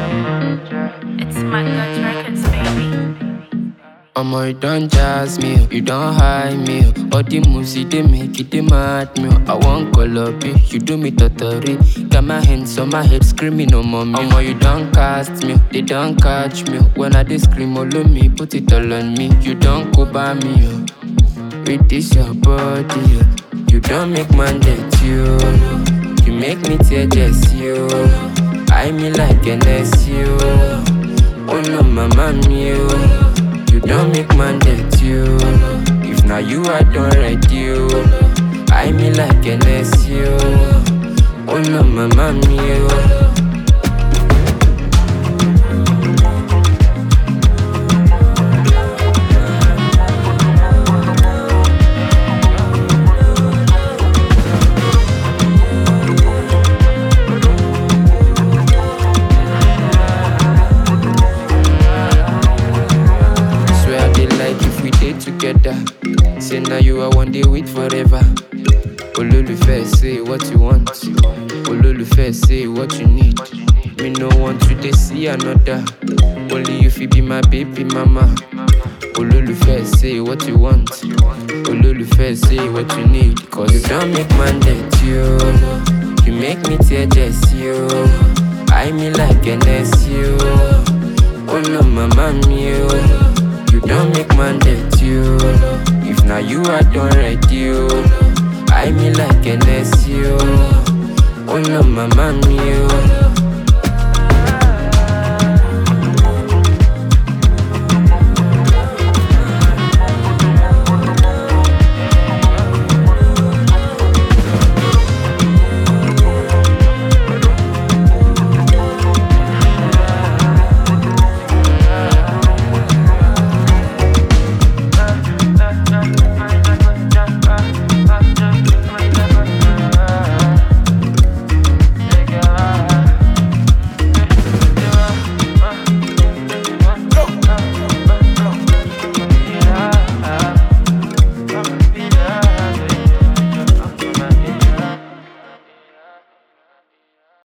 It's my God's records, baby. Omo, you don't jazz me, you don't hide me. All the moves you dey make it dey mad me. I want color be, you do me totally. Got my hands on my head screaming no more me. Omo, you don't cast me, they don't catch me. When I dey scream all on me, put it all on me. You don't go by me, with this your body. You don't make man dead you. You make me tear just you. I me like an SU. Oh no, mama mio. You don't make man dead you. If not you, I don't write you. I me like an SU. Oh no, mama mio. Together, say now you are one day with forever. Ololufe, say what you want. Ololufe, say what you need. Me no want you to see another. Only you fi be my baby mama. Ololufe, say what you want. Ololufe, say what you need. Cause you don't make man dead you. You make me tear just you. I me like an SU. Oh no, mama mio. You don't make man dead you. If not you, I don't write you. I me like an SU. Oh no, mama mio.